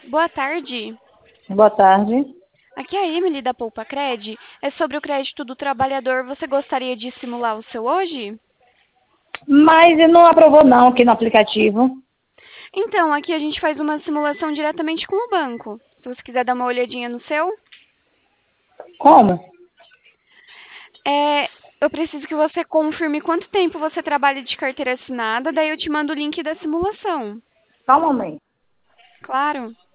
Boa tarde. Boa tarde. Aqui é a Emily da Poupa Cred. É sobre o crédito do trabalhador. Você gostaria de simular o seu hoje? Mas não aprovou não aqui no aplicativo. Então, aqui a gente faz uma simulação diretamente com o banco. Se você quiser dar uma olhadinha no seu. Como? Eu preciso que você confirme quanto tempo você trabalha de carteira assinada, daí eu te mando o link da simulação. Só um momento. Claro.